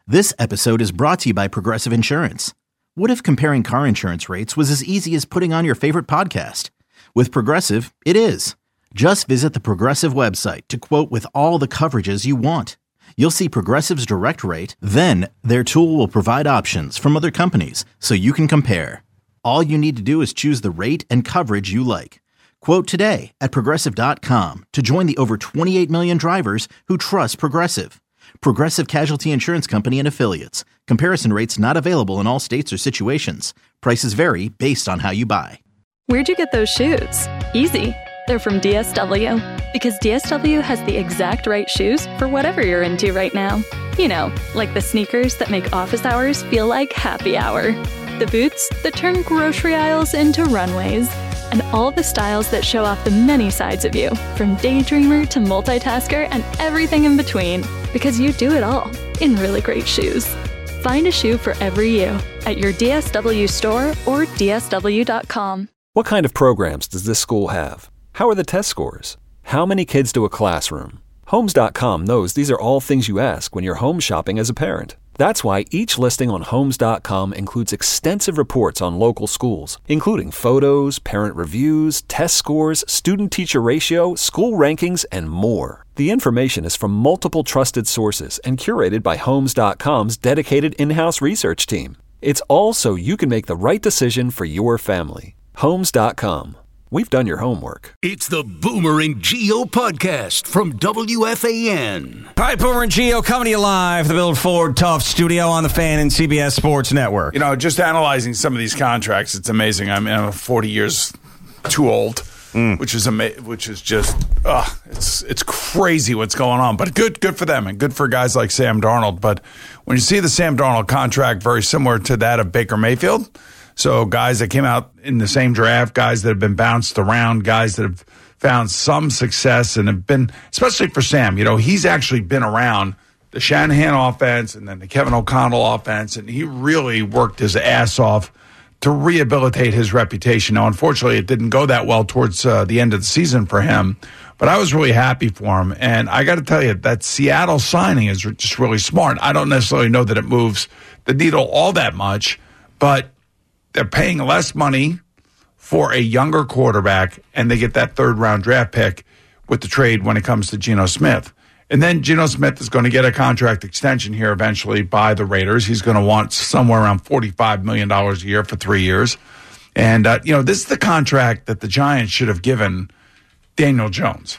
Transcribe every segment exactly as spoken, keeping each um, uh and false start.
This episode is brought to you by Progressive Insurance. What if comparing car insurance rates was as easy as putting on your favorite podcast? With Progressive, it is. Just visit the Progressive website to quote with all the coverages you want. You'll see Progressive's direct rate, then their tool will provide options from other companies so you can compare. All you need to do is choose the rate and coverage you like. Quote today at Progressive dot com to join the over twenty-eight million drivers who trust Progressive. Progressive Casualty Insurance Company and Affiliates. Comparison rates not available in all states or situations. Prices vary based on how you buy. Where'd you get those shoes? Easy. They're from D S W. Because D S W has the exact right shoes for whatever you're into right now. You know, like the sneakers that make office hours feel like happy hour. The boots that turn grocery aisles into runways. And all the styles that show off the many sides of you, from daydreamer to multitasker and everything in between. Because you do it all in really great shoes. Find a shoe for every you at your D S W store or D S W dot com. What kind of programs does this school have? How are the test scores? How many kids do a classroom? Homes dot com knows these are all things you ask when you're home shopping as a parent. That's why each listing on Homes dot com includes extensive reports on local schools, including photos, parent reviews, test scores, student-teacher ratio, school rankings, and more. The information is from multiple trusted sources and curated by Homes dot com's dedicated in-house research team. It's all so you can make the right decision for your family. Homes dot com. We've done your homework. It's the Boomer and Geo podcast from W F A N. All right, Boomer and Geo coming to you live, the Bill Ford Tough studio on the Fan and C B S Sports Network. You know, just analyzing some of these contracts, it's amazing. I mean, I'm forty years too old, mm. which is ama- which is just, uh, it's it's crazy what's going on. But good, good for them and good for guys like Sam Darnold. But when you see the Sam Darnold contract very similar to that of Baker Mayfield. So guys that came out in the same draft, guys that have been bounced around, guys that have found some success and have been, especially for Sam, you know, he's actually been around the Shanahan offense and then the Kevin O'Connell offense, and he really worked his ass off to rehabilitate his reputation. Now, unfortunately, it didn't go that well towards uh, the end of the season for him, but I was really happy for him. And I got to tell you, that Seattle signing is just really smart. I don't necessarily know that it moves the needle all that much, but they're paying less money for a younger quarterback, and they get that third-round draft pick with the trade when it comes to Geno Smith. And then Geno Smith is going to get a contract extension here eventually by the Raiders. He's going to want somewhere around forty-five million dollars a year for three years. And, uh, you know, this is the contract that the Giants should have given Daniel Jones.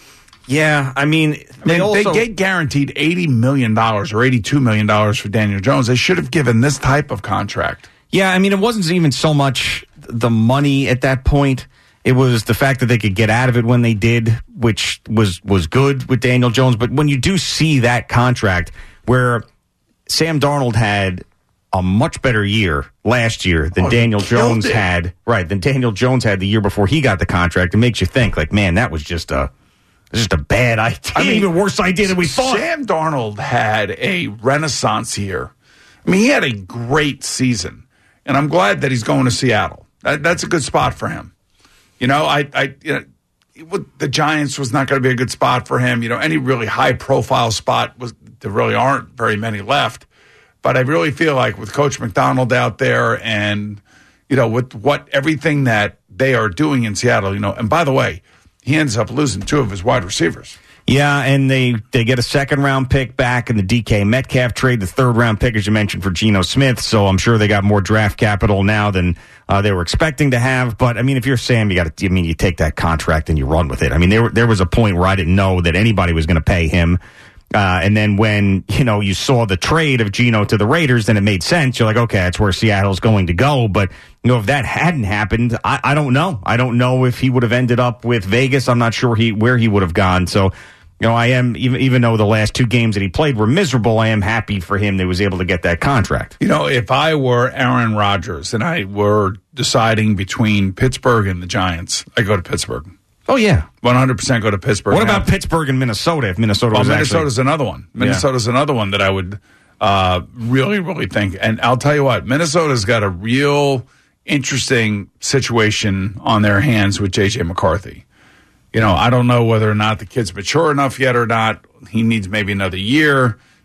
Yeah, I mean, they, I mean, also, they get guaranteed eighty million dollars or eighty-two million dollars for Daniel Jones. They should have given this type of contract. Yeah, I mean, it wasn't even so much the money at that point. It was the fact that they could get out of it when they did, which was, was good with Daniel Jones. But when you do see that contract where Sam Darnold had a much better year last year than oh, Daniel Jones it. had, right, than Daniel Jones had the year before he got the contract, it makes you think, like, man, that was just a just a bad idea. I mean, even worse idea than we thought. Sam Darnold had a renaissance year. I mean, he had a great season. And I'm glad that he's going to Seattle. That, that's a good spot for him. You know, I, I, you know, the Giants was not going to be a good spot for him. You know, any really high-profile spot was there really aren't very many left. But I really feel like with Coach McDonald out there, and you know, with what everything that they are doing in Seattle, you know, and by the way, he ends up losing two of his wide receivers. Yeah, and they, they get a second-round pick back in the D K Metcalf trade, the third-round pick, as you mentioned, for Geno Smith. So I'm sure they got more draft capital now than uh, they were expecting to have. But, I mean, if you're Sam, you got to, I mean, you take that contract and you run with it. I mean, there, there was a point where I didn't know that anybody was going to pay him. Uh, and then when, you know, you saw the trade of Geno to the Raiders, then it made sense. You're like, okay, that's where Seattle's going to go. But, you know, if that hadn't happened, I, I don't know. I don't know if he would have ended up with Vegas. I'm not sure he where he would have gone. So, you know, I am, even, even though the last two games that he played were miserable, I am happy for him that he was able to get that contract. You know, if I were Aaron Rodgers and I were deciding between Pittsburgh and the Giants, I go to Pittsburgh. Oh, yeah. one hundred percent go to Pittsburgh. What now. about Pittsburgh and Minnesota if Minnesota oh, was Minnesota's actually... another one. Minnesota's yeah. another one that I would uh, really, really think. And I'll tell you what, Minnesota's got a real interesting situation on their hands with J J McCarthy. You know, I don't know whether or not the kid's mature enough yet or not. He needs maybe another year. He's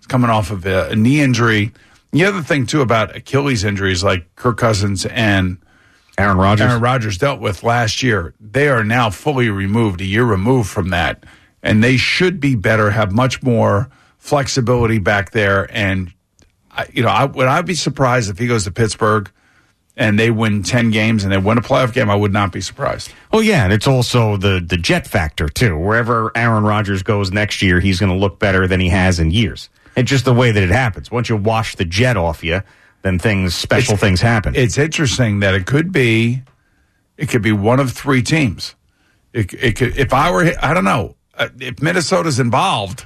coming off of a, a knee injury. The other thing, too, about Achilles injuries like Kirk Cousins and Aaron Rodgers. Aaron Rodgers dealt with last year, they are now fully removed, a year removed from that. And they should be better, have much more flexibility back there. And, I, you know, I, would I be surprised if he goes to Pittsburgh and they win ten games and they win a playoff game? I would not be surprised. Well, yeah, and it's also the, the jet factor, too. Wherever Aaron Rodgers goes next year, he's going to look better than he has in years. It's just the way that it happens. Once you wash the jet off you, then things, special it's, things happen. It's interesting that it could be, it could be one of three teams. It, it could, if I were, I don't know, if Minnesota's involved,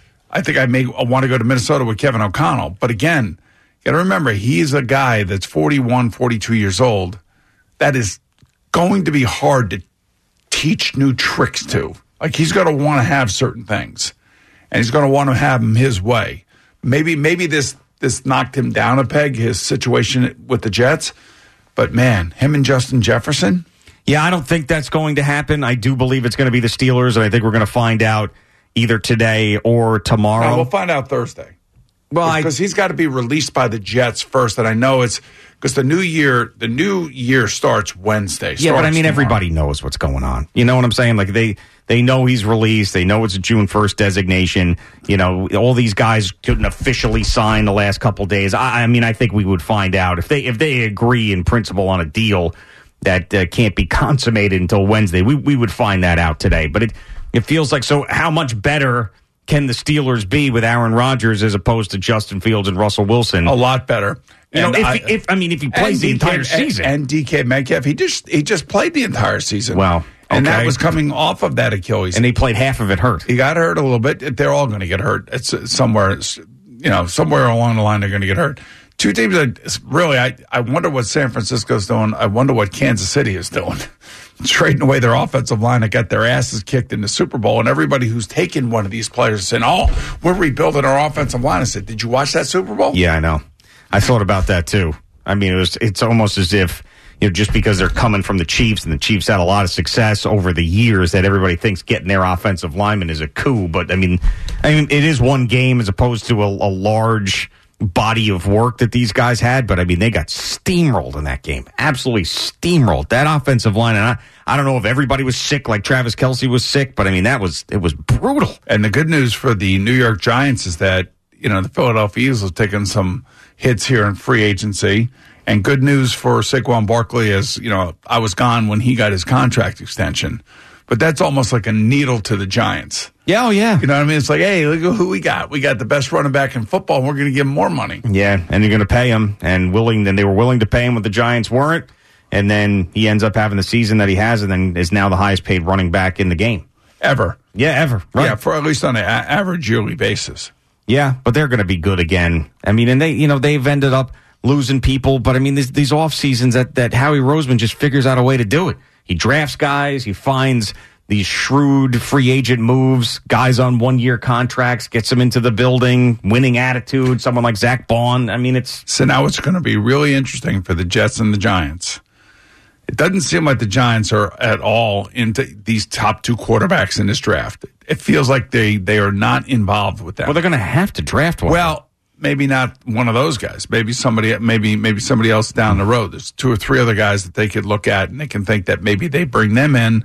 I think I may want to go to Minnesota with Kevin O'Connell. But again, you got to remember, he's a guy that's forty-one, forty-two years old. That is going to be hard to teach new tricks to. Like, he's going to want to have certain things. And he's going to want to have them his way. Maybe maybe this this knocked him down a peg, his situation with the Jets. But, man, him and Justin Jefferson? Yeah, I don't think that's going to happen. I do believe it's going to be the Steelers, and I think we're going to find out either today or tomorrow. No, we'll find out Thursday. Well, Because he's got to be released by the Jets first. And I know it's because the new year the new year starts Wednesday. Yeah, but I mean, tomorrow. everybody knows what's going on. You know what I'm saying? Like, they... They know he's released. They know it's a June first designation. You know, all these guys couldn't officially sign the last couple days. I, I mean, I think we would find out if they if they agree in principle on a deal that uh, can't be consummated until Wednesday. We we would find that out today. But it it feels like, so how much better can the Steelers be with Aaron Rodgers as opposed to Justin Fields and Russell Wilson? A lot better. You know, and if, I, if I mean, if he plays the D K, entire season, and, and D K Metcalf, he just he just played the entire season. Wow. And okay. that was coming off of that Achilles. And he played half of it hurt. He got hurt a little bit. They're all going to get hurt. It's somewhere, it's, you know, somewhere along the line they're going to get hurt. Two teams that really, I, I wonder what San Francisco's doing. I wonder what Kansas City is doing. Trading away their offensive line that got their asses kicked in the Super Bowl. And everybody who's taken one of these players saying, oh, we're rebuilding our offensive line. I said, did you watch that Super Bowl? Yeah, I know. I thought about that too. I mean, it was. It's almost as if, you know, just because they're coming from the Chiefs and the Chiefs had a lot of success over the years, that everybody thinks getting their offensive lineman is a coup. But I mean, I mean, it is one game as opposed to a, a large body of work that these guys had. But I mean, they got steamrolled in that game, absolutely steamrolled. That offensive line, and I, I don't know if everybody was sick like Travis Kelce was sick, but I mean, that was it was brutal. And the good news for the New York Giants is that, you know, the Philadelphia Eagles have taken some hits here in free agency. And good news for Saquon Barkley is, you know, I was gone when he got his contract extension. But that's almost like a needle to the Giants. Yeah, oh yeah. You know what I mean? It's like, hey, look at who we got. We got the best running back in football, and we're going to give him more money. Yeah, and you're going to pay him, and willing. Then they were willing to pay him, what the Giants weren't. And then he ends up having the season that he has, and then is now the highest paid running back in the game. Ever. Yeah, ever. Right. Yeah, for at least on an a- average yearly basis. Yeah, but they're going to be good again. I mean, and they, you know, they've ended up losing people, but I mean, these, these off seasons that, that Howie Roseman just figures out a way to do it. He drafts guys, he finds these shrewd free agent moves, guys on one year contracts, gets them into the building, winning attitude, someone like Zach Bond. I mean, it's. So now it's going to be really interesting for the Jets and the Giants. It doesn't seem like the Giants are at all into these top two quarterbacks in this draft. It feels like they, they are not involved with that. Well, they're going to have to draft one. Well, maybe not one of those guys. Maybe somebody, maybe maybe somebody else down the road. There's two or three other guys that they could look at, and they can think that maybe they bring them in,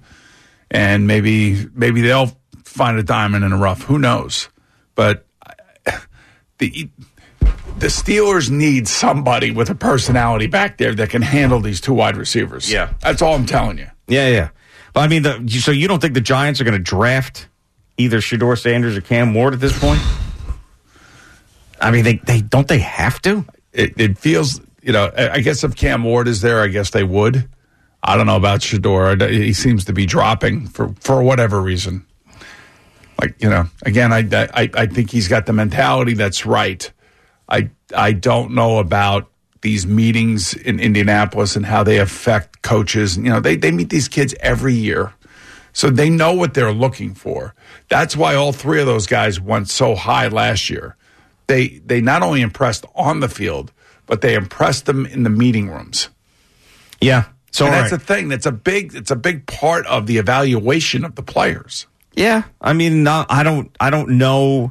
and maybe maybe they'll find a diamond in the rough. Who knows? But the the Steelers need somebody with a personality back there that can handle these two wide receivers. Yeah, that's all I'm telling you. Yeah, yeah. Well, I mean, the, so you don't think the Giants are going to draft either Shedeur Sanders or Cam Ward at this point? I mean, they, they don't they have to? It, it feels, you know, I guess if Cam Ward is there, I guess they would. I don't know about Shedeur. He seems to be dropping for, for whatever reason. Like, you know, again, I, I I think he's got the mentality that's right. I I don't know about these meetings in Indianapolis and how they affect coaches. You know, they, they meet these kids every year. So they know what they're looking for. That's why all three of those guys went so high last year. They they not only impressed on the field, but they impressed them in the meeting rooms. Yeah. So and that's right. a thing. That's a big it's a big part of the evaluation of the players. Yeah. I mean, no, I don't I don't know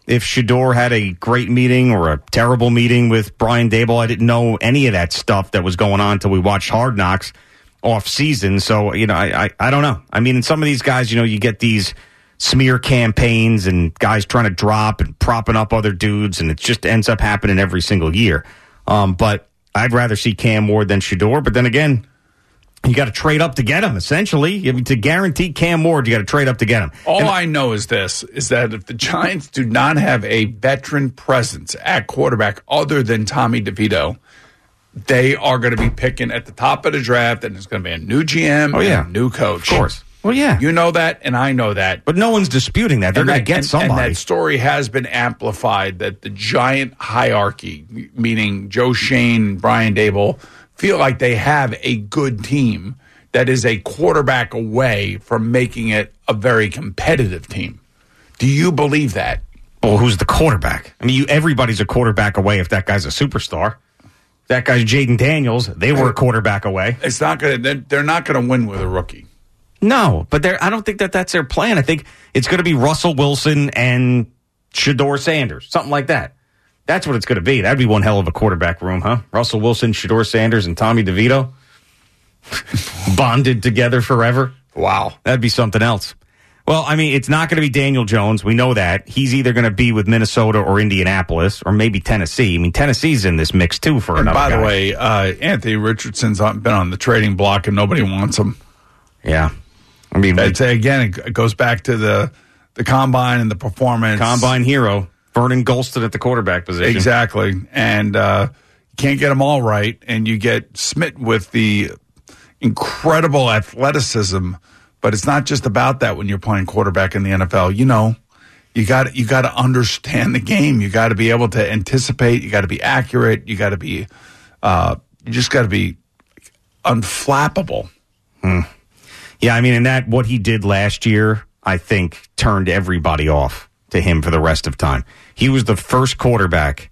if Shedeur had a great meeting or a terrible meeting with Brian Daboll. I didn't know any of that stuff that was going on until we watched Hard Knocks off season. So, you know, I, I, I don't know. I mean, in some of these guys, you know, you get these smear campaigns and guys trying to drop and propping up other dudes, and it just ends up happening every single year. Um, but I'd rather see Cam Ward than Shedeur. But then again, you got to trade up to get him, essentially. I mean, to guarantee Cam Ward, you got to trade up to get him. All and, I know is this, is that if the Giants do not have a veteran presence at quarterback other than Tommy DeVito, they are going to be picking at the top of the draft, and it's going to be a new G M oh, yeah. and a new coach. Of course. Well, yeah. You know that, and I know that. But no one's disputing that. They're going to get and, somebody. And that story has been amplified that the Giant hierarchy, meaning Joe Schoen, Brian Daboll, feel like they have a good team that is a quarterback away from making it a very competitive team. Do you believe that? Well, who's the quarterback? I mean, you, everybody's a quarterback away if that guy's a superstar. That guy's Jaden Daniels. They were a quarterback away. It's not going to. They're not going to win with a rookie. No, but I don't think that that's their plan. I think it's going to be Russell Wilson and Shedeur Sanders, something like that. That's what it's going to be. That'd be one hell of a quarterback room, huh? Russell Wilson, Shedeur Sanders, and Tommy DeVito bonded together forever. Wow. That'd be something else. Well, I mean, it's not going to be Daniel Jones. We know that. He's either going to be with Minnesota or Indianapolis or maybe Tennessee. I mean, Tennessee's in this mix, too, for and another by guy. the way, uh, Anthony Richardson's been on the trading block and nobody wants him. Yeah. I mean, I'd say, again, it goes back to the, the combine and the performance. Combine hero. Vernon Golston at the quarterback position. Exactly. And uh, you can't get them all right, and you get smitten with the incredible athleticism. But it's not just about that when you're playing quarterback in the N F L. You know, you got you got to understand the game. You got to be able to anticipate. You got to be accurate. You got to be, uh, you just got to be unflappable. Hmm. Yeah, I mean, and that what he did last year, I think, turned everybody off to him for the rest of time. He was the first quarterback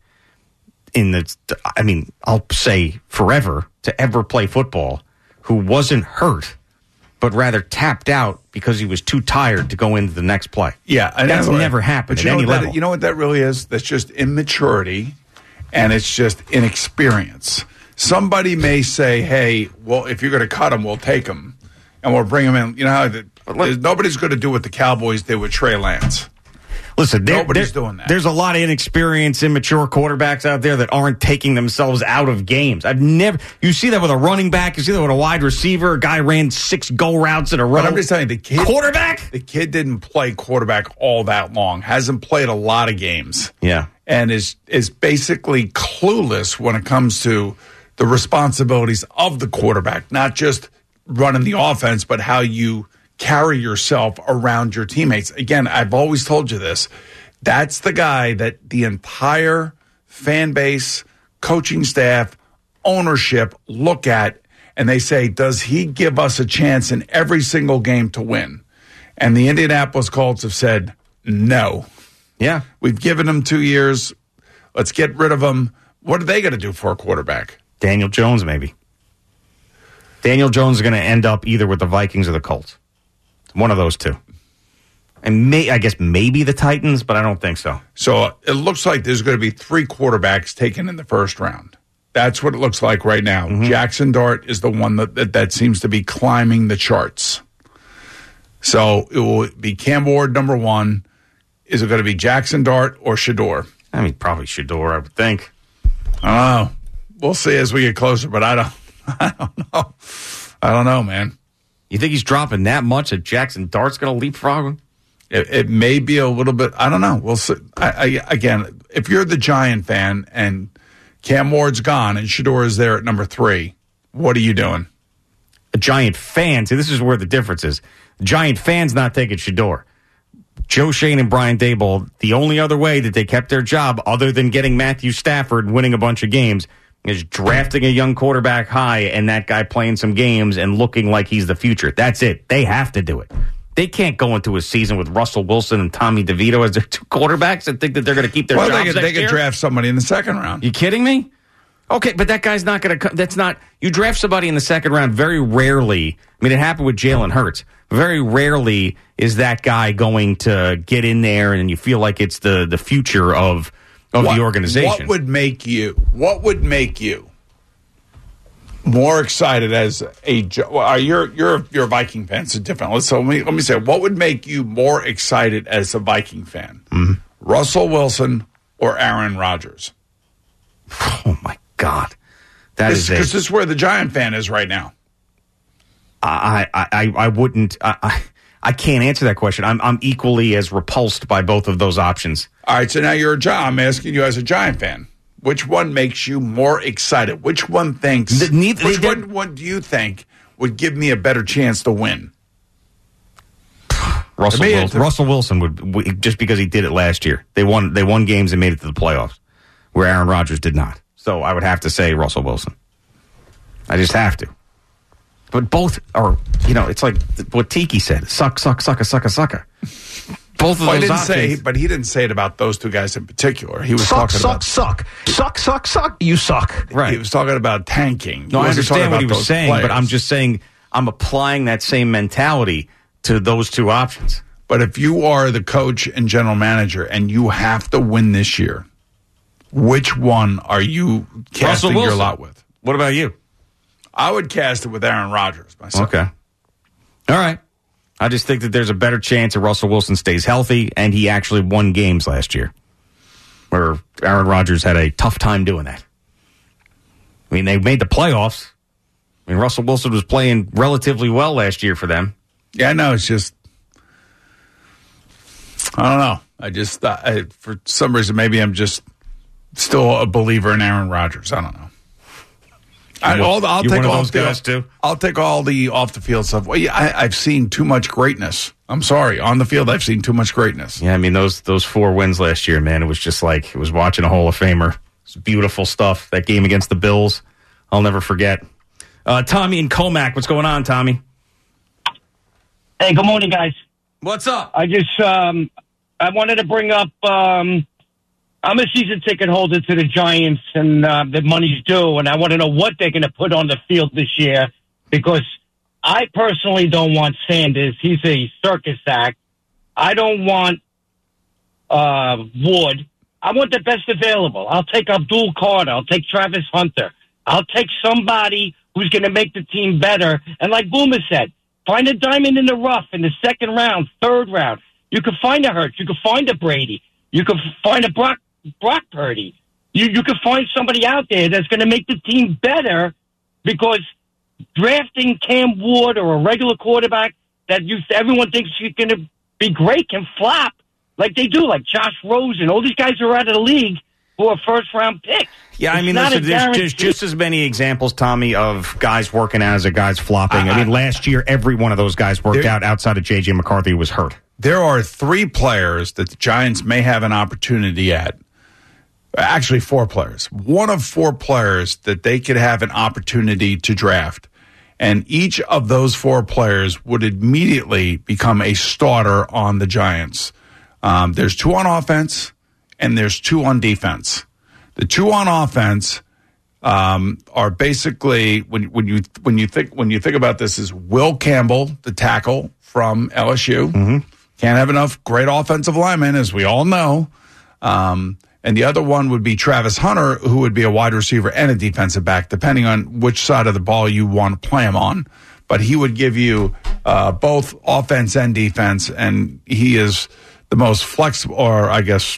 in the, I mean, I'll say forever to ever play football who wasn't hurt, but rather tapped out because he was too tired to go into the next play. Yeah. That's never happened at you know any what level. That, you know what that really is? That's just immaturity, and it's just inexperience. Somebody may say, hey, well, if you're going to cut him, we'll take him, and we'll bring him in. You know how the, nobody's going to do what the Cowboys did with Trey Lance. Listen, there, nobody's there, doing that. There's a lot of inexperienced, immature quarterbacks out there that aren't taking themselves out of games. I've never. You see that with a running back. You see that with a wide receiver. A guy ran six go routes in a row. But I'm just telling you, the kid quarterback. The kid didn't play quarterback all that long. Hasn't played a lot of games. Yeah, and is is basically clueless when it comes to the responsibilities of the quarterback, not just running the offense, but how you carry yourself around your teammates. Again, I've always told you this. That's the guy that the entire fan base, coaching staff, ownership look at, and they say, does he give us a chance in every single game to win? And the Indianapolis Colts have said, no. Yeah. We've given him two years. Let's get rid of him. What are they going to do for a quarterback? Daniel Jones, maybe. Daniel Jones is going to end up either with the Vikings or the Colts. One of those two. And may, I guess maybe the Titans, but I don't think so. So it looks like there's going to be three quarterbacks taken in the first round. That's what it looks like right now. Mm-hmm. Jackson Dart is the one that, that, that seems to be climbing the charts. So it will be Cam Ward, number one. Is it going to be Jackson Dart or Shedeur? I mean, probably Shedeur, I would think. I don't know. We'll see as we get closer, but I don't, I don't know. I don't know, man. You think he's dropping that much that Jackson Dart's going to leapfrog him? It, it may be a little bit. I don't know. We'll see. I, I, again, if you're the Giant fan and Cam Ward's gone and Shedeur is there at number three, what are you doing? A Giant fan. See, this is where the difference is. Giant fans not taking Shedeur. Joe Schoen and Brian Daboll, the only other way that they kept their job other than getting Matthew Stafford and winning a bunch of games is drafting a young quarterback high and that guy playing some games and looking like he's the future. That's it. They have to do it. They can't go into a season with Russell Wilson and Tommy DeVito as their two quarterbacks and think that they're going to keep their well, jobs they could, next they could year. draft somebody in the second round. You kidding me? Okay, but that guy's not going to come. That's not. You draft somebody in the second round very rarely. I mean, it happened with Jalen Hurts. Very rarely is that guy going to get in there and you feel like it's the, the future of of what, the organization. What would make you? What would make you more excited as a? Well, you're you're you're a Viking fan, so different. So let me let me say, what would make you more excited as a Viking fan? Mm-hmm. Russell Wilson or Aaron Rodgers? Oh my God, that this, is because this is where the Giant fan is right now. I I I, I wouldn't. I, I I can't answer that question. I'm I'm equally as repulsed by both of those options. All right, so now you're a Giant. I'm asking you as a Giant fan, which one makes you more excited? Which one thinks? The, neither, which one, one do you think would give me a better chance to win? Russell Wilson, Russell Wilson would, just because he did it last year. They won. They won games and made it to the playoffs, where Aaron Rodgers did not. So I would have to say Russell Wilson. I just have to. But both are, you know, it's like what Tiki said: suck, suck, sucka, sucka, sucka. Both of well, those didn't options. say, but he didn't say it about those two guys in particular. He was suck, talking suck, about suck, suck, suck, suck. You suck. Right. He was talking about tanking. No, I understand what he was saying, players. but I'm just saying I'm applying that same mentality to those two options. But if you are the coach and general manager and you have to win this year, which one are you casting your lot with? What about you? I would cast it with Aaron Rodgers myself. Okay. All right. I just think that there's a better chance that Russell Wilson stays healthy, and he actually won games last year, where Aaron Rodgers had a tough time doing that. I mean, they made the playoffs. I mean, Russell Wilson was playing relatively well last year for them. Yeah, I know. It's just, I don't know. I just, uh, I, for some reason, maybe I'm just still a believer in Aaron Rodgers. I don't know. I, I'll, I'll you take one of all those the, guys too. I'll take all the off the field stuff. Well, yeah, I, I've seen too much greatness. I'm sorry, on the field, I've seen too much greatness. Yeah, I mean those those four wins last year, man. It was just like it was watching a Hall of Famer. It's beautiful stuff. That game against the Bills, I'll never forget. Uh, Tommy and Comac, what's going on, Tommy? Hey, good morning, guys. What's up? I just um, I wanted to bring up. Um, I'm a season ticket holder to the Giants, and uh, the money's due, and I want to know what they're going to put on the field this year, because I personally don't want Sanders. He's a circus act. I don't want uh, Wood. I want the best available. I'll take Abdul Carter. I'll take Travis Hunter. I'll take somebody who's going to make the team better. And like Boomer said, find a diamond in the rough in the second round, third round. You could find a Hurts. You could find a Brady. You could find a Brock Brock Purdy. You you could find somebody out there that's going to make the team better, because drafting Cam Ward or a regular quarterback that you everyone thinks he's going to be great can flop like they do, like Josh Rosen. All these guys are out of the league who are first round picks. Yeah, I it's mean, listen, there's, there's just as many examples, Tommy, of guys working out as a guys flopping. I, I mean, last year, every one of those guys worked there, out outside of J J McCarthy, who was hurt. There are three players that the Giants may have an opportunity at. Actually, four players. One of four players that they could have an opportunity to draft. And each of those four players would immediately become a starter on the Giants. Um, there's two on offense, and there's two on defense. The two on offense um, are basically, when when you when you think when you think about this, is Will Campbell, the tackle from L S U. Mm-hmm. Can't have enough great offensive linemen, as we all know. Um, and the other one would be Travis Hunter, who would be a wide receiver and a defensive back, depending on which side of the ball you want to play him on. But he would give you uh, both offense and defense, and he is the most flexible, or I guess,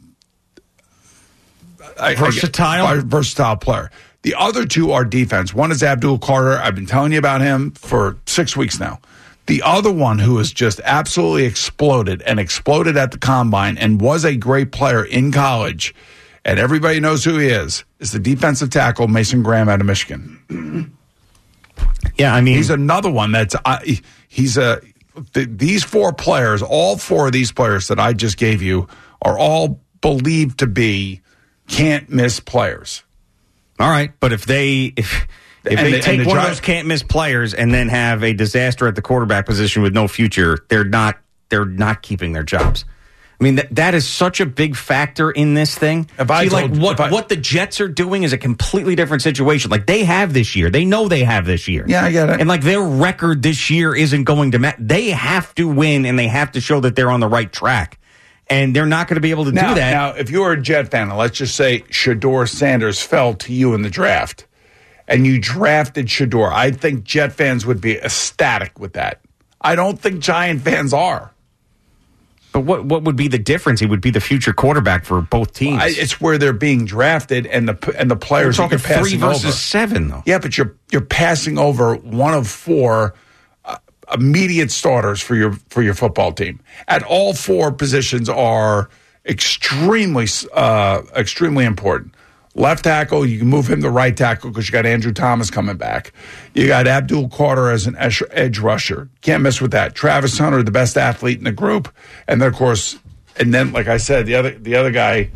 versatile, I, I, versatile player. The other two are defense. One is Abdul Carter. I've been telling you about him for six weeks now. The other one, who has just absolutely exploded and exploded at the combine and was a great player in college, and everybody knows who he is, is the defensive tackle Mason Graham out of Michigan. Yeah, I mean, he's another one that's uh, he's a. Th- these four players, all four of these players that I just gave you, are all believed to be can't miss players. All right, but if they if if and they the, take the one dri- of those can't miss players and then have a disaster at the quarterback position with no future, they're not they're not keeping their jobs. I mean, that that is such a big factor in this thing. If I See, told- like what if I- what the Jets are doing is a completely different situation. Like they have this year, they know they have this year. Yeah, I get it. And like their record this year isn't going to match. They have to win, and they have to show that they're on the right track. And they're not going to be able to now, do that. Now, if you were a Jet fan, and let's just say Shedeur Sanders fell to you in the draft, and you drafted Shedeur, I think Jet fans would be ecstatic with that. I don't think Giant fans are. But what what would be the difference? He would be the future quarterback for both teams. I, it's where they're being drafted and the and the We're players that talking you're passing three versus over. seven, though. Yeah, but you're you're passing over one of four uh, immediate starters for your for your football team. At all four positions are extremely uh, extremely important. Left tackle, you can move him to right tackle because you got Andrew Thomas coming back. You got Abdul Carter as an edge, edge rusher. Can't mess with that. Travis Hunter, the best athlete in the group, and then of course, and then like I said, the other the other guy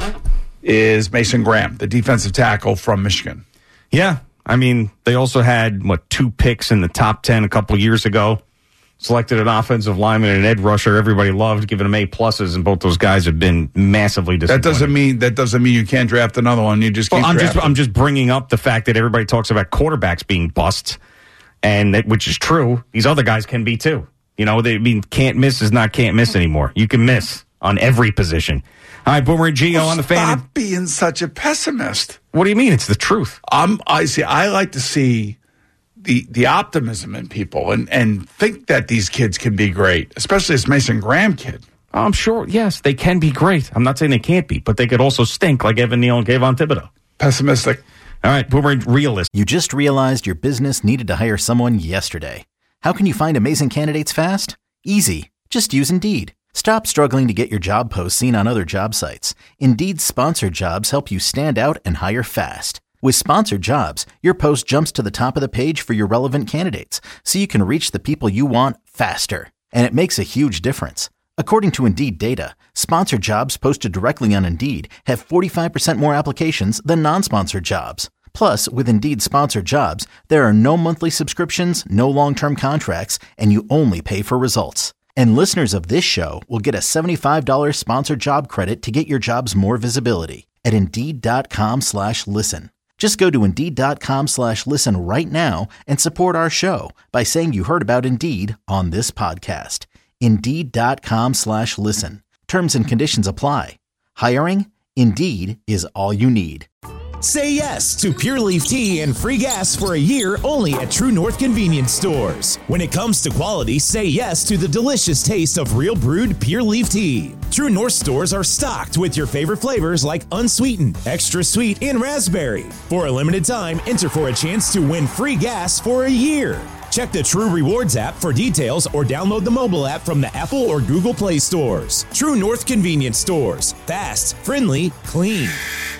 is Mason Graham, the defensive tackle from Michigan. Yeah, I mean, they also had what two picks in the top ten a couple years ago. Selected an offensive lineman and an edge rusher everybody loved, giving them A pluses, and both those guys have been massively disappointed. That doesn't mean that doesn't mean you can't draft another one. You just keep Well, I'm just drafting. I'm just bringing up the fact that everybody talks about quarterbacks being busts, and that, which is true. These other guys can be too. You know, they I mean can't miss is not can't miss anymore. You can miss on every position. All right, Boomer and Gio on the fan. Stop being such a pessimist. What do you mean? It's the truth. I'm, I see. I like to see the the optimism in people and, and think that these kids can be great, especially this Mason Graham kid. I'm sure, yes, they can be great. I'm not saying they can't be, but they could also stink like Evan Neal and Kayvon Thibodeau. Pessimistic. All right, Boomer and Realist. You just realized your business needed to hire someone yesterday. How can you find amazing candidates fast? Easy. Just use Indeed. Stop struggling to get your job posts seen on other job sites. Indeed's sponsored jobs help you stand out and hire fast. With sponsored jobs, your post jumps to the top of the page for your relevant candidates, so you can reach the people you want faster. And it makes a huge difference. According to Indeed data, sponsored jobs posted directly on Indeed have forty-five percent more applications than non-sponsored jobs. Plus, with Indeed sponsored jobs, there are no monthly subscriptions, no long-term contracts, and you only pay for results. And listeners of this show will get a seventy-five dollars sponsored job credit to get your jobs more visibility at Indeed.com slash listen. Just go to Indeed.com slash listen right now and support our show by saying you heard about Indeed on this podcast. Indeed.com slash listen. Terms and conditions apply. Hiring? Indeed is all you need. Say yes to Pure Leaf Tea and free gas for a year only at True North Convenience Stores. When it comes to quality, say yes to the delicious taste of real brewed Pure Leaf Tea. True North stores are stocked with your favorite flavors like unsweetened, extra sweet, and raspberry. For a limited time, enter for a chance to win free gas for a year. Check the True Rewards app for details or download the mobile app from the Apple or Google Play stores. True North Convenience Stores. Fast, friendly, clean.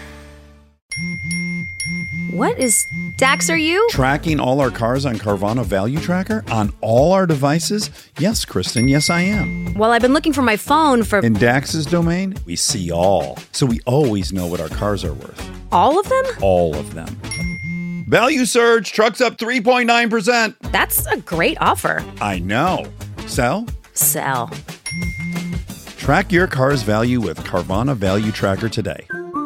What is Dax, are you? Tracking all our cars on Carvana Value Tracker on all our devices? Yes, Kristen, yes, I am. Well, I've been looking for my phone for... In Dax's domain, we see all. So we always know what our cars are worth. All of them? All of them. Value surge, trucks up three point nine percent. That's a great offer. I know. Sell? Sell. Track your car's value with Carvana Value Tracker today.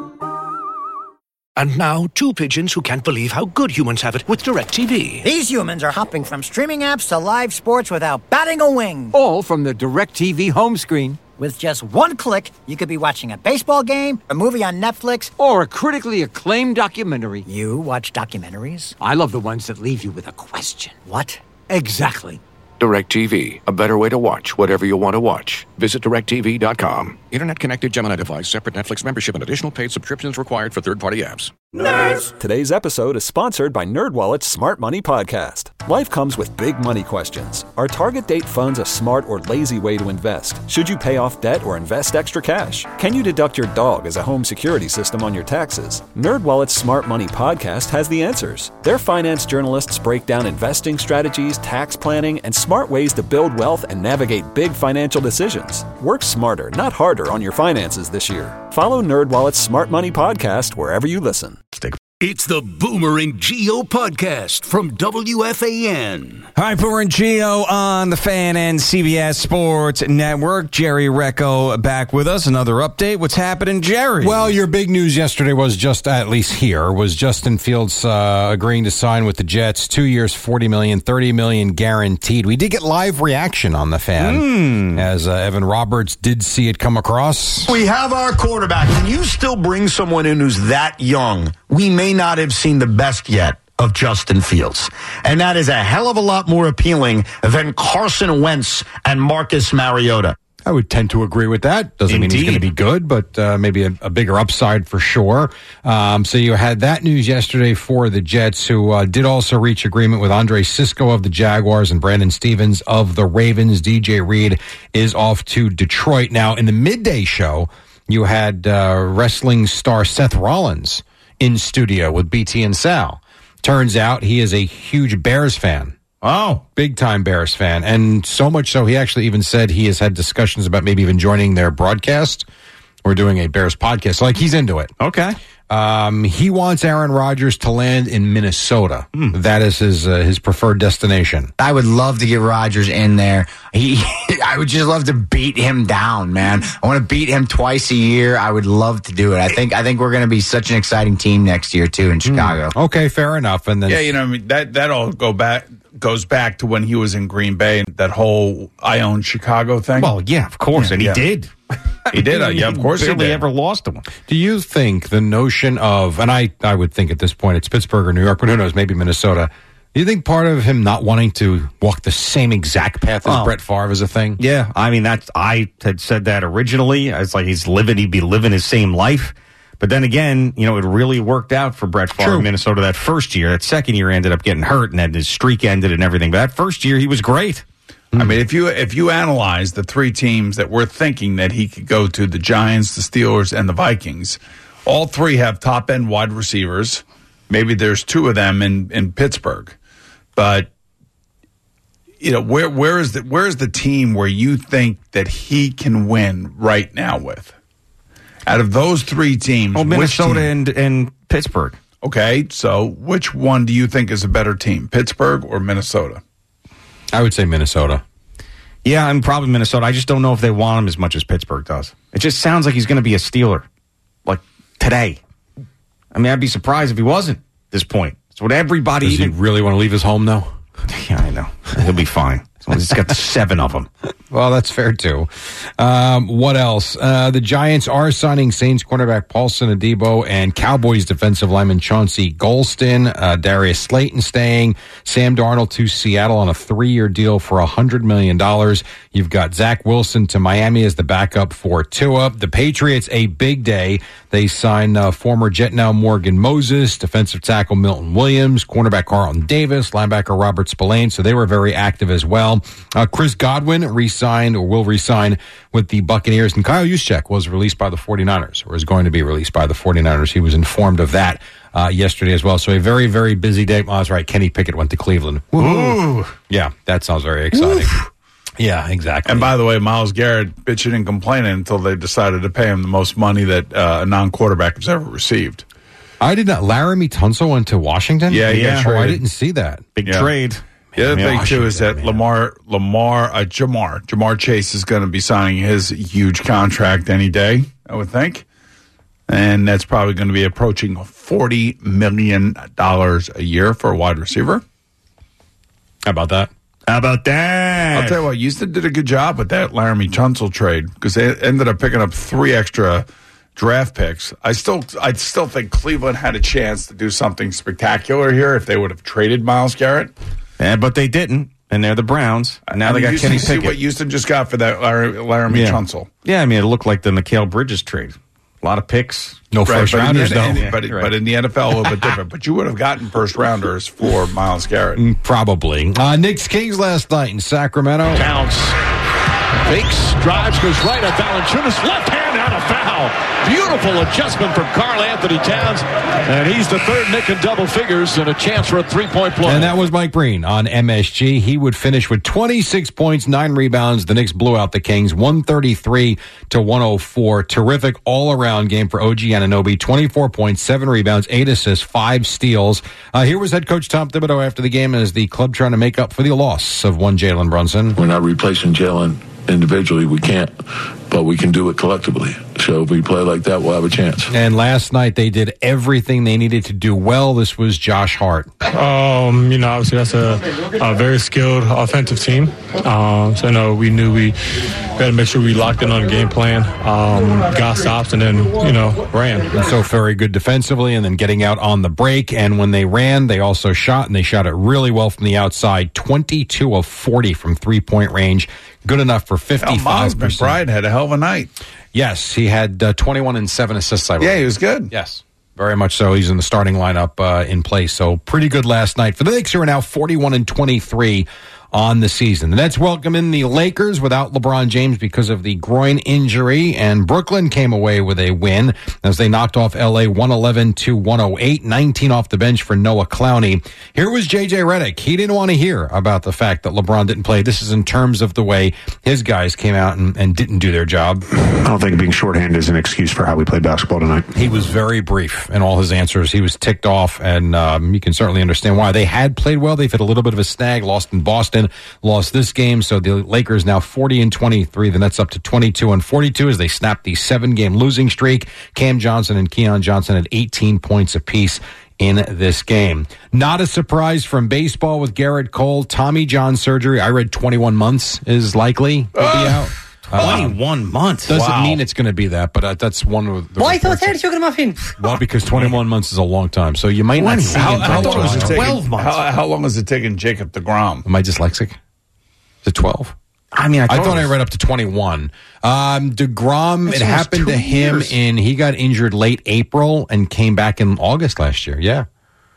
And now, two pigeons who can't believe how good humans have it with DirecTV. These humans are hopping from streaming apps to live sports without batting a wing. All from the DirecTV home screen. With just one click, you could be watching a baseball game, a movie on Netflix, or a critically acclaimed documentary. You watch documentaries? I love the ones that leave you with a question. What? Exactly. DirecTV, a better way to watch whatever you want to watch. Visit direct T V dot com. Internet-connected Gemini device, separate Netflix membership, and additional paid subscriptions required for third-party apps. Nerds! Today's episode is sponsored by NerdWallet's Smart Money Podcast. Life comes with big money questions. Are target date funds a smart or lazy way to invest? Should you pay off debt or invest extra cash? Can you deduct your dog as a home security system on your taxes? NerdWallet's Smart Money Podcast has the answers. Their finance journalists break down investing strategies, tax planning, and smart ways to build wealth and navigate big financial decisions. Work smarter, not harder on your finances this year. Follow NerdWallet's Smart Money Podcast wherever you listen. It's the Boomer and Geo podcast from W F A N. All right, Boomer and Geo on the Fan and C B S Sports Network. Jerry Recco back with us. Another update. What's happening, Jerry? Well, your big news yesterday was just, at least here, was Justin Fields uh, agreeing to sign with the Jets. Two years, forty million dollars, thirty million dollars guaranteed. We did get live reaction on the Fan, mm. as uh, Evan Roberts did see it come across. We have our quarterback. When you still bring someone in who's that young, we may not have seen the best yet of Justin Fields. And that is a hell of a lot more appealing than Carson Wentz and Marcus Mariota. I would tend to agree with that. Doesn't Indeed. mean he's going to be good, but uh, maybe a, a bigger upside for sure. Um, so you had that news yesterday for the Jets, who uh, did also reach agreement with Andre Sisco of the Jaguars and Brandon Stevens of the Ravens. D J Reed is off to Detroit. Now, in the midday show, you had uh, wrestling star Seth Rollins in studio with B T and Sal. Turns out he is a huge Bears fan. Oh, big time Bears fan. And so much so, he actually even said he has had discussions about maybe even joining their broadcast or doing a Bears podcast. Like, he's into it. Okay. Um, he wants Aaron Rodgers to land in Minnesota. Mm. That is his uh, his preferred destination. I would love to get Rodgers in there. He, I would just love to beat him down, man. I want to beat him twice a year. I would love to do it. I think I think we're going to be such an exciting team next year too in Chicago. Mm. Okay, fair enough. And then yeah, you know, I mean, that that all go back goes back to when he was in Green Bay and that whole I own Chicago thing. Well, yeah, of course, yeah, and he yeah. did. He did. Uh, yeah, of course he, he barely did. ever lost to one. Do you think the notion of, and I, I would think at this point it's Pittsburgh or New York, but who knows, maybe Minnesota. Do you think part of him not wanting to walk the same exact path as oh. Brett Favre is a thing? Yeah, I mean, that's I had said that originally. It's like he's living, he'd be living his same life. But then again, you know, it really worked out for Brett Favre True. in Minnesota that first year. That second year ended up getting hurt, and then his streak ended and everything. But that first year, he was great. I mean, if you if you analyze the three teams that we're thinking that he could go to, the Giants, the Steelers, and the Vikings, all three have top-end wide receivers. Maybe there's two of them in, in Pittsburgh. But, you know, where where is the where is the team where you think that he can win right now with? Out of those three teams, well, Minnesota team? and, and Pittsburgh. Okay, so which one do you think is a better team, Pittsburgh or Minnesota? I would say Minnesota. Yeah, I'm probably Minnesota. I just don't know if they want him as much as Pittsburgh does. It just sounds like he's going to be a Steeler, like today. I mean, I'd be surprised if he wasn't at this point. It's what everybody... Does even... he really want to leave his home, though? Yeah, I know. He'll be fine. He's got the seven of them. Well, that's fair, too. Um, what else? Uh, the Giants are signing Saints cornerback Paulson Adebo and Cowboys defensive lineman Chauncey Golston. Uh, Darius Slayton staying. Sam Darnold to Seattle on a three-year deal for one hundred million dollars. You've got Zach Wilson to Miami as the backup for Tua. The Patriots, a big day. They sign uh, former Jet now Morgan Moses, defensive tackle Milton Williams, cornerback Carlton Davis, linebacker Robert Spillane. So they were very active as well. Uh, Chris Godwin re-signed or will re-sign with the Buccaneers, and Kyle Juszczyk was released by the 49ers, or is going to be released by the 49ers. He was informed of that uh, yesterday as well. So a very, very busy day. Oh, that's right. Kenny Pickett went to Cleveland. Ooh. Yeah, that sounds very exciting. Oof. Yeah, exactly. And by the way, Myles Garrett bitching and complaining until they decided to pay him the most money that uh, a non-quarterback has ever received. I did not. Laramie Tunsil went to Washington? Yeah, yeah. Oh, I didn't see that. Big yeah. trade. The other Man, thing, Washington, too, is that man. Lamar, Lamar, uh, Jamar, Jamar Chase is going to be signing his huge contract any day, I would think. And that's probably going to be approaching forty million dollars a year for a wide receiver. How about that? How about that? I'll tell you what, Houston did a good job with that Laramie Tunsil trade because they ended up picking up three extra draft picks. I still I still think Cleveland had a chance to do something spectacular here if they would have traded Myles Garrett. Yeah, but they didn't, and they're the Browns. And now I mean, they got Houston, Kenny see Pickett. what Houston just got for that Lar- Laramie yeah. Tunsil. Yeah, I mean, it looked like the Mikal Bridges trade. A lot of picks. No right, first but rounders, in the, though. in, Yeah, but, right. but in the N F L, a little bit different. But you would have gotten first rounders for Myles Garrett. Mm, Probably. Uh, Knicks Kings last night in Sacramento. Towns fakes, drives, goes right at Valanciunas. Left hand out of foul. Beautiful adjustment from Karl Anthony Towns. And he's the third Nick in double figures and a chance for a three-point play. And that was Mike Breen on M S G. He would finish with twenty-six points, nine rebounds. The Knicks blew out the Kings one thirty-three to one oh four. Terrific all-around game for O G Anunoby. twenty-four points, seven rebounds, eight assists, five steals. Uh, here was head coach Tom Thibodeau after the game as the club trying to make up for the loss of one Jalen Brunson. We're not replacing Jalen individually. We can't, but we can do it collectively. So if we play like that, we'll have a chance. And last night they did everything they needed to do well. This was Josh Hart. Um, you know, obviously that's a, a very skilled offensive team. Um, so, you know, we knew we had to make sure we locked in on the game plan, um, got stops, and then, you know, ran. And so very good defensively and then getting out on the break. And when they ran, they also shot, and they shot it really well from the outside. twenty-two of forty from three-point range. Good enough for fifty-five percent. Hell, Miles McBride had a hell of a night. Yes, he had uh, twenty-one and seven assists, I believe. Yeah, he was good. Yes, very much so. He's in the starting lineup uh, in place. So pretty good last night. For the Knicks, who are now forty-one and twenty-three on the season. The Nets welcome in the Lakers without LeBron James because of the groin injury, and Brooklyn came away with a win as they knocked off L A one eleven to one oh eight, nineteen off the bench for Noah Clowney. Here was J J Redick. He didn't want to hear about the fact that LeBron didn't play. This is in terms of the way his guys came out and, and didn't do their job. I don't think being shorthanded is an excuse for how we played basketball tonight. He was very brief in all his answers. He was ticked off, and um, you can certainly understand why. They had played well. They've hit a little bit of a snag, lost in Boston, lost this game, so the Lakers now forty and twenty-three. The Nets up to twenty-two and forty-two as they snap the seven-game losing streak. Cam Johnson and Keon Johnson at eighteen points apiece in this game. Not a surprise from baseball with Garrett Cole. Tommy John surgery. I read twenty-one months is likely to be out. twenty-one months. Doesn't Wow. mean it's going to be that, but uh, that's one of the Why thought reports. that you're going to muffin? Well, because twenty-one months is a long time, so you might not see How, it. how long was it taking? twelve months. How, how long was it taking Jacob deGrom? Am I dyslexic? Is it twelve? I mean, I thought, I thought it I was- read up to twenty-one. Um, DeGrom, That's it almost happened two to him years. in, he got injured late April and came back in August last year. Yeah.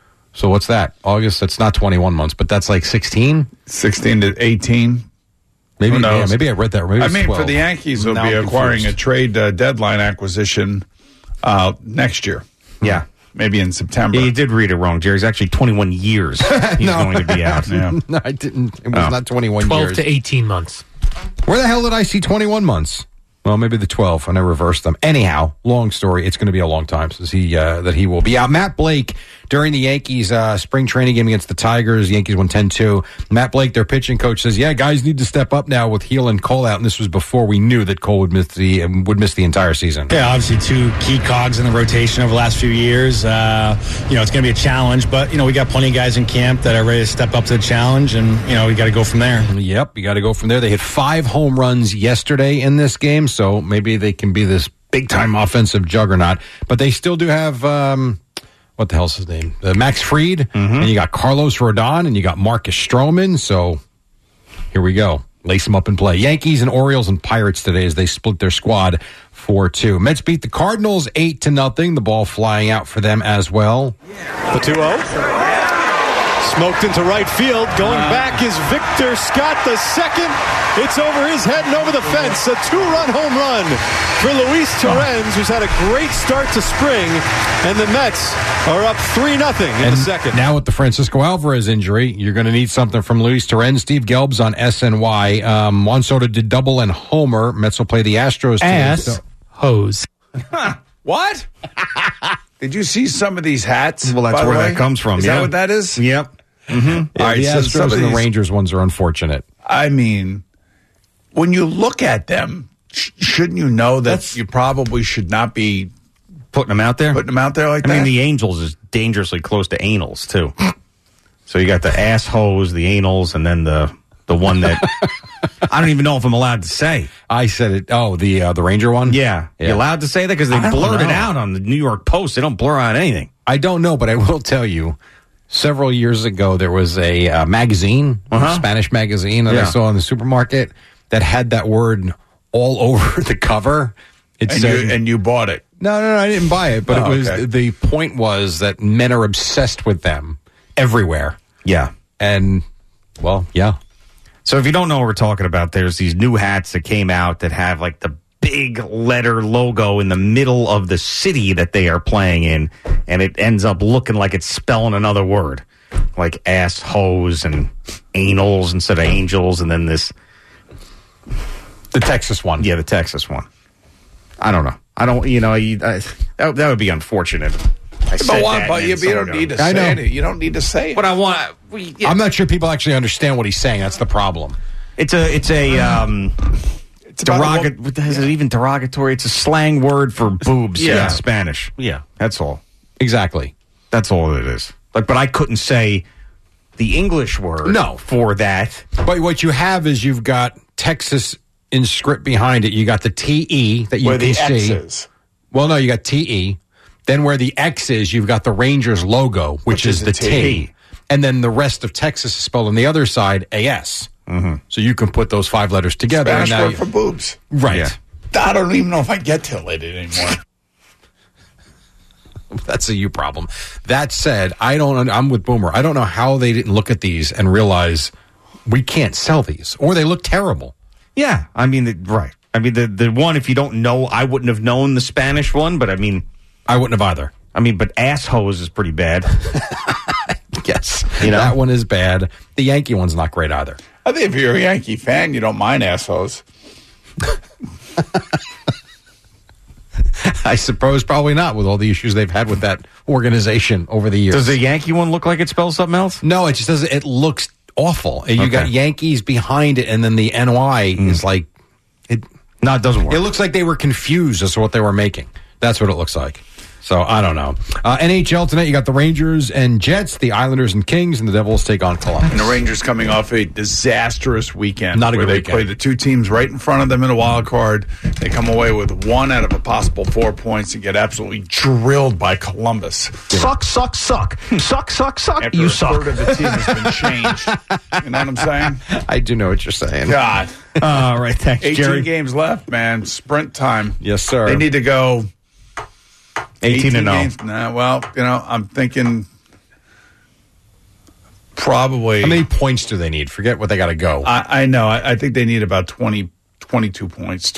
So what's that? August, that's not twenty-one months, but that's like sixteen? sixteen to eighteen. Maybe, Who knows? yeah, maybe I read that. Maybe I it's mean, twelve. for the Yankees, they'll Now be I'm acquiring confused. a trade uh, deadline acquisition uh, next year. Yeah. Maybe in September. You did read it wrong, Jerry. It's actually twenty-one years he's No. going to be out. Yeah. No, I didn't. It was Oh. not twenty-one twelve years. to eighteen months. Where the hell did I see twenty-one months? Well, maybe the twelve, and I reversed them. Anyhow, long story. It's going to be a long time since he uh, that he will be out. Matt Blake, during the Yankees uh, spring training game against the Tigers, the Yankees won ten two. Matt Blake, their pitching coach, says, yeah, guys need to step up now with Heel and Cole out. And this was before we knew that Cole would miss the um, would miss the entire season. Yeah, obviously two key cogs in the rotation over the last few years. Uh, you know, it's going to be a challenge, but, you know, we got plenty of guys in camp that are ready to step up to the challenge, and, you know, we got to go from there. Yep, you got to go from there. They hit five home runs yesterday in this game, so maybe they can be this big-time offensive juggernaut. But they still do have, um, what the hell's his name? Uh, Max Fried, Mm-hmm. and you got Carlos Rodon, and you got Marcus Stroman, so here we go. Lace them up and play. Yankees and Orioles and Pirates today as they split their squad four two. Mets beat the Cardinals eight to nothing. The ball flying out for them as well. The two oh. Smoked into right field. Going back is Victor Scott, the second. It's over his head and over the fence. A two-run home run for Luis Torrens, who's had a great start to spring. And the Mets are up three nothing in And the second. now with the Francisco Alvarez injury, you're going to need something from Luis Torrens. Steve Gelb's on S N Y. Um, Juan Soto did double and homer. Mets will play the Astros today. Ass So- hose. What? Did you see some of these hats? Well, that's by the where way? that comes from. Is yeah. that what that is? Yep. Mm-hmm. Yeah, All right, the so Astros some of and the these- Rangers ones are unfortunate. I mean, when you look at them, sh- shouldn't you know that you probably should not be Putting them out there? putting them out there like I that? mean, the Angels is dangerously close to anals, too. So you got the ass hose, the anals, and then the the one that I don't even know if I'm allowed to say. I said it. Oh, the uh, the Ranger one? Yeah. Yeah. You allowed to say that? Because they I don't blurred it know. out on the New York Post. They don't blur out anything. I don't know, but I will tell you. Several years ago, there was a uh, magazine, Uh-huh. a Spanish magazine that I Yeah. saw in the supermarket that had that word all over the cover. It and, said, you, and you bought it. no, no, no, I didn't buy it, but Oh, it was okay. the point was that men are obsessed with them everywhere. Yeah. And, well, yeah. So if you don't know what we're talking about, there's these new hats that came out that have like the big letter logo in the middle of the city that they are playing in, and it ends up looking like it's spelling another word, like ass, hose, and anals instead of angels, and then this... The Texas one. Yeah, the Texas one. I don't know. I don't, you know, you, I, that, that would be unfortunate. I But said what? that But and you, you don't someone need to goes, say I know. it. You don't need to say it. But I want... We, yeah. I'm not sure people actually understand what he's saying. That's the problem. It's a... It's a... Um, It's about Derogat- what the hell is it even derogatory? It's a slang word for boobs Yeah. in Spanish. Yeah. That's all. Exactly. That's all it is. Like, but I couldn't say the English word No. for that. But what you have is you've got Texas in script behind it. You got the T E that you Where can the X see. is. Well, no, you got T E. Then where the X is, you've got the Rangers logo, which, Which is, is the a T. T. And then the rest of Texas is spelled on the other side, A S. Mm-hmm. So you can put those five letters together. Spanish and now word you- for boobs. Right. Yeah. I don't even know if I get till it anymore. That's a you problem. That said, I don't. I'm with Boomer. I don't know how they didn't look at these and realize we can't sell these, or they look terrible. Yeah. I mean, the, right. I mean, the, the one, if you don't know, I wouldn't have known the Spanish one, but I mean... I wouldn't have either. I mean, but ass hose is pretty bad. Yes. You know? That one is bad. The Yankee one's not great either. I think if you're a Yankee fan, you don't mind assholes. I suppose probably not with all the issues they've had with that organization over the years. Does the Yankee one look like it spells something else? No, it just doesn't. It looks awful. You Okay. got Yankees behind it, and then the N Y Mm. is like it. No, it doesn't work. It looks like they were confused as to what they were making. That's what it looks like. So I don't know. Uh, N H L tonight, you got the Rangers and Jets, the Islanders and Kings, and the Devils take on Columbus. And the Rangers coming off a disastrous weekend. Not a where good they weekend. play the two teams right in front of them in a wild card. They come away with one out of a possible four points and get absolutely drilled by Columbus. Suck, suck, suck. Suck, suck, suck. After You a suck. third of the team has been changed. You know what I'm saying? I do know what you're saying. God. All right, thanks, eighteen Jerry. games left, man. Sprint time. Yes, sir. They need to go eighteen and oh. games. Nah, well, you know, I'm thinking probably. How many points do they need? Forget what they got to go. I, I know. I, I think they need about twenty, twenty-two points.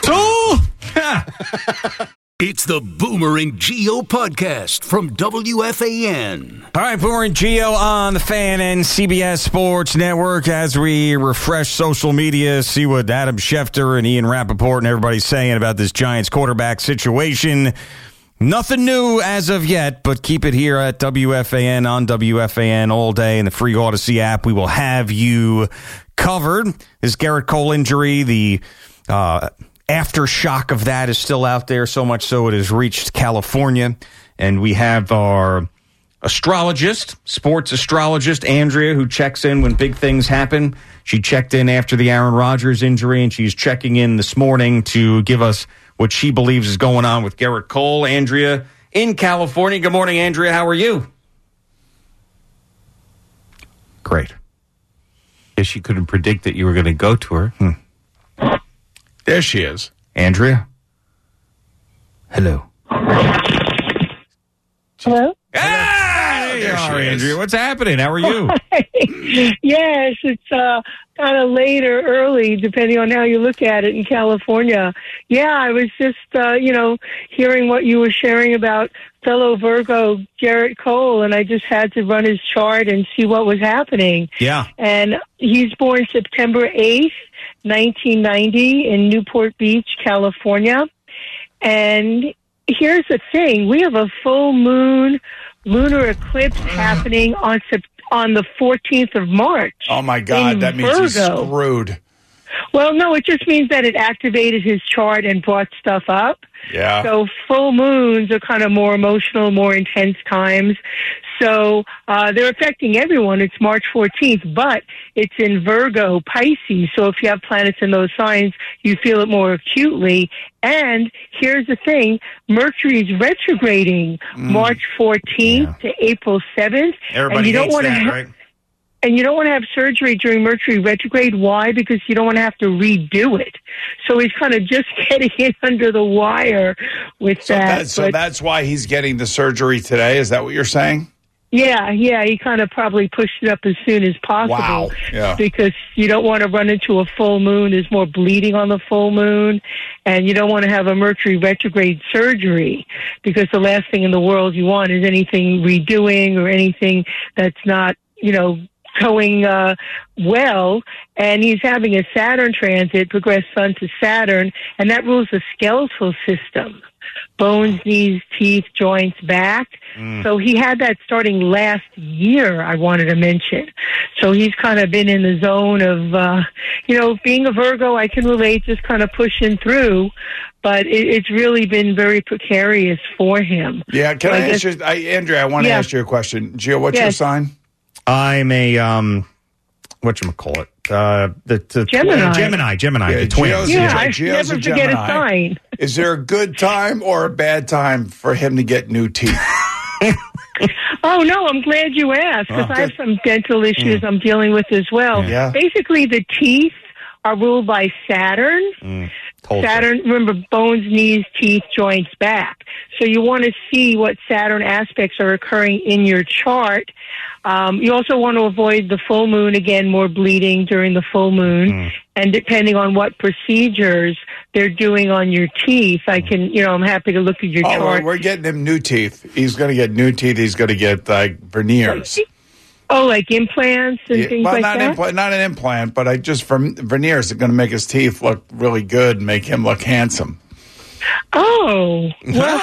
It's the Boomer and Geo podcast from W F A N. All right, Boomer and Geo on the Fan and C B S Sports Network as we refresh social media, see what Adam Schefter and Ian Rappaport and everybody's saying about this Giants quarterback situation. Nothing new as of yet, but keep it here at W F A N, on W F A N all day in the free Odyssey app. We will have you covered. This Garrett Cole injury, the uh, aftershock of that is still out there, so much so it has reached California. And we have our astrologist, sports astrologist, Andrea, who checks in when big things happen. She checked in after the Aaron Rodgers injury, and she's checking in this morning to give us what she believes is going on with Garrett Cole. Andrea in California. Good morning, Andrea. How are you? Great. Guess you couldn't predict that you were going to go to her. Hmm. There she is. Andrea? Hello. Hello? Ah, there you are, Andrea. What's happening? How are you? Yes, it's uh, kind of late or early, depending on how you look at it in California. Yeah, I was just, uh, you know, hearing what you were sharing about fellow Virgo Garrett Cole, and I just had to run his chart and see what was happening. Yeah. And he's born September eighth, nineteen ninety in Newport Beach, California. And here's the thing. We have a full moon lunar eclipse happening on Sep- on the fourteenth of March. Oh, my God. in That means he's Virgo. screwed. Well, no, it just means that it activated his chart and brought stuff up. Yeah. So full moons are kind of more emotional, more intense times. So uh, they're affecting everyone. It's March fourteenth, but it's in Virgo, Pisces. So if you have planets in those signs, you feel it more acutely. And here's the thing, Mercury's retrograding March fourteenth to April seventh. Everybody and you don't hates want to that, ha- right? And you don't want to have surgery during Mercury retrograde. Why? Because you don't want to have to redo it. So he's kind of just getting in under the wire with So, that. that, so But- that's why he's getting the surgery today. Is that what you're saying? Yeah, yeah, he kind of probably pushed it up as soon as possible. Wow. Yeah. Because you don't want to run into a full moon. There's more bleeding on the full moon. And you don't want to have a Mercury retrograde surgery, because the last thing in the world you want is anything redoing or anything that's not, you know, going uh, well. And he's having a Saturn transit, progressed Sun to Saturn, and that rules the skeletal system. Bones, knees, teeth, joints, back. Mm. So he had that starting last year, I wanted to mention. So he's kind of been in the zone of, uh, you know, being a Virgo, I can relate, just kind of pushing through. But it, it's really been very precarious for him. Yeah, can so I, I ask guess, you, I, Andrea, I want to yeah. ask you a question. Gio, what's yes. your sign? I'm a, um, whatchamacallit? Uh, the, the Gemini. Gemini, Gemini, Yeah, the twins. Gio's a- Yeah, I Gio's never a forget a Gemini. sign. Is there a good time or a bad time for him to get new teeth? Oh, no, I'm glad you asked, because Oh, I have good. some dental issues Mm. I'm dealing with as well. Yeah. Basically, the teeth are ruled by Saturn. Mm, told Saturn, remember, bones, knees, teeth, joints, back. So you want to see what Saturn aspects are occurring in your chart. Um, you also want to avoid the full moon, again, more bleeding during the full moon. Mm. And depending on what procedures they're doing on your teeth, I can, you know, I'm happy to look at your Oh, chart. we're, we're getting him new teeth. He's going to get new teeth. He's going to get like veneers. Oh, like implants and Yeah, things well, like not, that? impla- not an implant, but I just from veneers are going to make his teeth look really good and make him look handsome. Oh, well,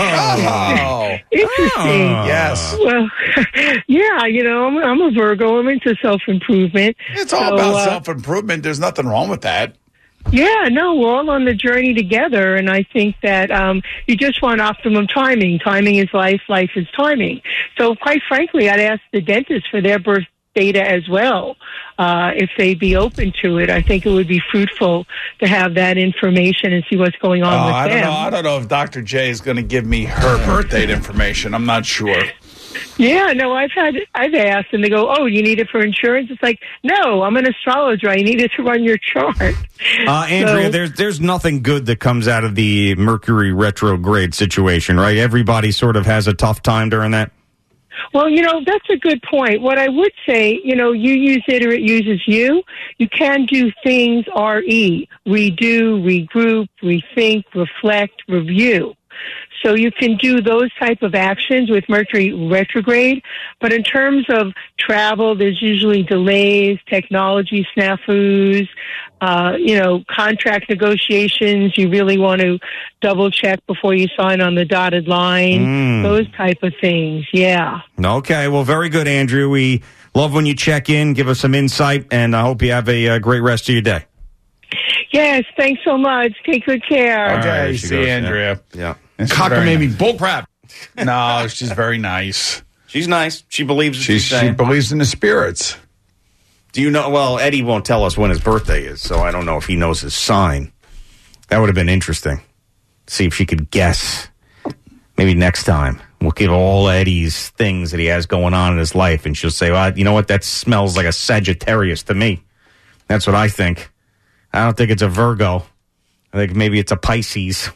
Oh. interesting. Yes. Well, yeah, you know, I'm, I'm a Virgo. I'm into self-improvement. It's all So, about uh, self-improvement. There's nothing wrong with that. Yeah, no, we're all on the journey together, and I think that um, you just want optimum timing. Timing is life, life is timing. So, quite frankly, I'd ask the dentist for their birth data as well, uh, if they'd be open to it. I think it would be fruitful to have that information and see what's going on Oh, with I don't them. know. I don't know if Doctor J is going to give me her birth date information. I'm not sure. Yeah, no, I've had, I've asked, and they go, "Oh, you need it for insurance?" It's like, no, I'm an astrologer. I need it to run your chart. Uh, Andrea, So- there's there's nothing good that comes out of the Mercury retrograde situation, right? Everybody sort of has a tough time during that. Well, you know, that's a good point. What I would say, you know, you use it or it uses you. You can do things R E, redo, regroup, rethink, reflect, review. So you can do those type of actions with Mercury retrograde. But in terms of travel, there's usually delays, technology snafus, uh, you know, contract negotiations. You really want to double check before you sign on the dotted line. Mm. Those type of things. Yeah. Okay, well, very good, Andrew. We love when you check in, give us some insight, and I hope you have a, uh great rest of your day. Yes. Thanks so much. Take good care. Okay, All right, she see goes, Andrea. Yeah. And she's very nice. bullcrap. No, she's very nice. She's nice. She believes what She's, she's she saying. believes in the spirits. Do you know? Well, Eddie won't tell us when his birthday is, so I don't know if he knows his sign. That would have been interesting. See if she could guess. Maybe next time we'll give all Eddie's things that he has going on in his life, and she'll say, well, you know what? That smells like a Sagittarius to me. That's what I think. I don't think it's a Virgo. I think maybe it's a Pisces.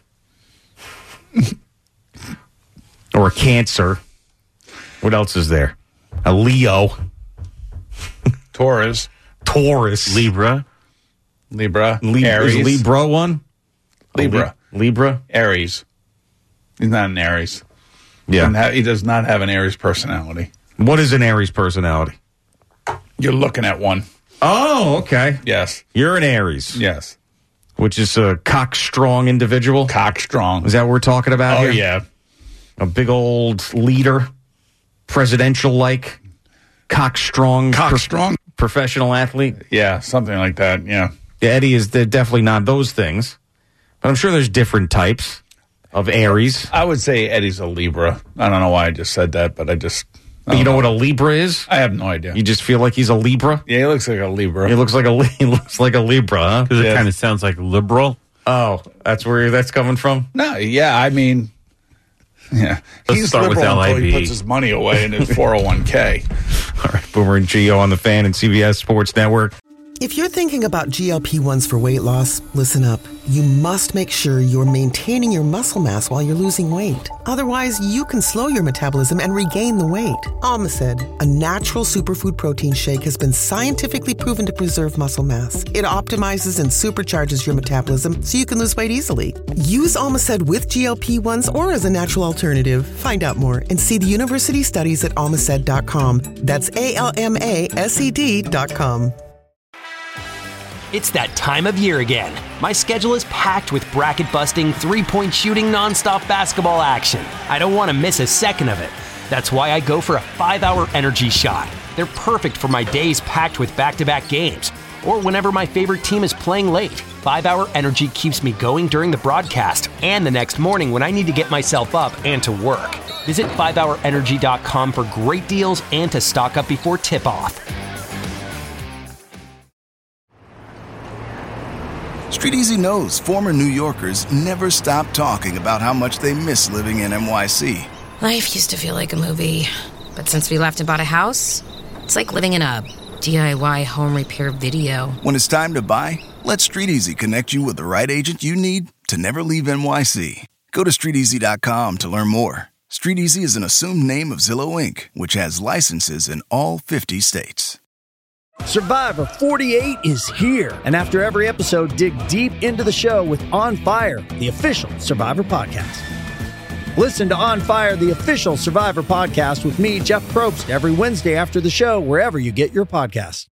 Or a Cancer. What else is there? A Leo. Taurus. Taurus. Libra. Libra. Lib- Aries. Is Libra one? Libra. Oh, Li- Libra? Aries. He's not an Aries. Yeah. Doesn't have- he does not have an Aries personality. What is an Aries personality? You're looking at one. Oh, okay. Yes. You're an Aries. Yes. Which is a cock-strong individual. Cock-strong. Is that what we're talking about Oh, here? yeah. A big old leader, presidential-like, cock-strong, Cock-strong? pro- professional athlete. Yeah, something like that, yeah. Yeah, Eddie is the, definitely not those things. But I'm sure there's different types of Aries. I would say Eddie's a Libra. I don't know why I just said that, but I just... I But you don't know what a Libra is? I have no idea. You just feel like he's a Libra? Yeah, he looks like a Libra. He looks like a he looks like a Libra, huh? Because it Yes. kind of sounds like liberal. Oh, that's where that's coming from? No, yeah, I mean... Yeah. Let's He's start with liberal until L I B. he puts his money away in his four oh one k. All right, Boomer and Gio on the Fan and C B S Sports Network. If you're thinking about G L P ones for weight loss, listen up. You must make sure you're maintaining your muscle mass while you're losing weight. Otherwise, you can slow your metabolism and regain the weight. Almacid, a natural superfood protein shake, has been scientifically proven to preserve muscle mass. It optimizes and supercharges your metabolism so you can lose weight easily. Use Almacid with G L P ones or as a natural alternative. Find out more and see the university studies at almacid dot com. That's A L M A S E D dot com. It's that time of year again. My schedule is packed with bracket-busting, three-point shooting, nonstop basketball action. I don't want to miss a second of it. That's why I go for a five-hour energy shot. They're perfect for my days packed with back-to-back games, or whenever my favorite team is playing late. five-hour energy keeps me going during the broadcast and the next morning when I need to get myself up and to work. Visit five hour energy dot com for great deals and to stock up before tip-off. Street Easy knows former New Yorkers never stop talking about how much they miss living in N Y C. Life used to feel like a movie, but since we left and bought a house, it's like living in a D I Y home repair video. When it's time to buy, let Street Easy connect you with the right agent you need to never leave N Y C. Go to street easy dot com to learn more. Street Easy is an assumed name of Zillow Incorporated, which has licenses in all fifty states. Survivor forty-eight is here, and after every episode, dig deep into the show with On Fire, the official Survivor podcast. Listen to On Fire, the official Survivor podcast with me, Jeff Probst, every Wednesday after the show, wherever you get your podcasts.